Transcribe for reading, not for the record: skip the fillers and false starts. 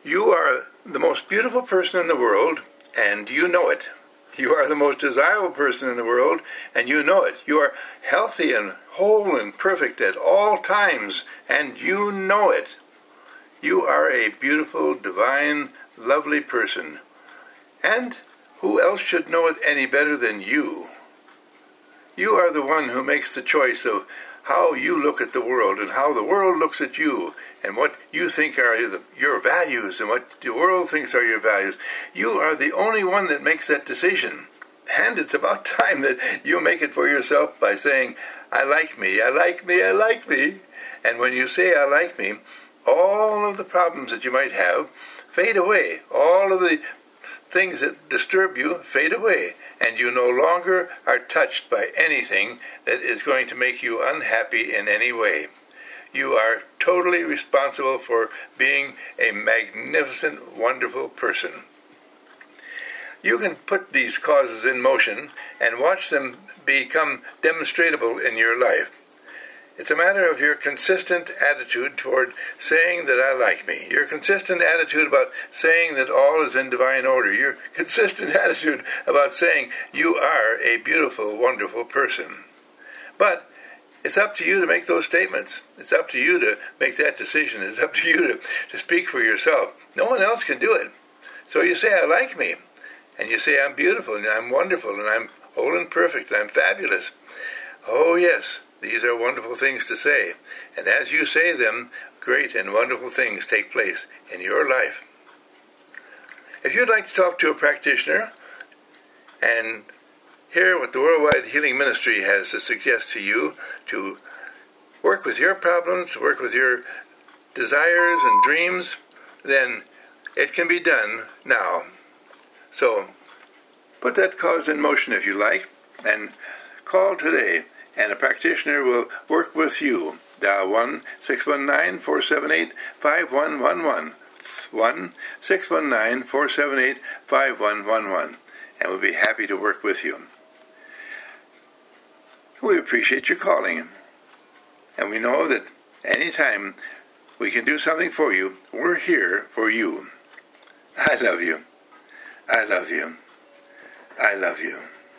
You are the most beautiful person in the world, and you know it. You are the most desirable person in the world, and you know it. You are healthy and whole and perfect at all times, and you know it. You are a beautiful, divine, lovely person. And who else should know it any better than you? You are the one who makes the choice of how you look at the world and how the world looks at you and what you think are your values and what the world thinks are your values. You are the only one that makes that decision. And it's about time that you make it for yourself by saying, I like me, I like me, I like me. And when you say, I like me, all of the problems that you might have fade away. All of the things that disturb you fade away, and you no longer are touched by anything that is going to make you unhappy in any way. You are totally responsible for being a magnificent, wonderful person. You can put these causes in motion and watch them become demonstrable in your life. It's a matter of your consistent attitude toward saying that I like me. Your consistent attitude about saying that all is in divine order. Your consistent attitude about saying you are a beautiful, wonderful person. But it's up to you to make those statements. It's up to you to make that decision. It's up to you to speak for yourself. No one else can do it. So you say, I like me. And you say, I'm beautiful, and I'm wonderful, and I'm whole and perfect, and I'm fabulous. Oh, yes. These are wonderful things to say, and as you say them, great and wonderful things take place in your life. If you'd like to talk to a practitioner and hear what the Worldwide Healing Ministry has to suggest to you to work with your problems, work with your desires and dreams, then it can be done now. So put that cause in motion if you like, and call today. And a practitioner will work with you. Dial 1-619-478-5111. 1-619-478-5111. And we'll be happy to work with you. We appreciate your calling. And we know that anytime we can do something for you, we're here for you. I love you. I love you. I love you.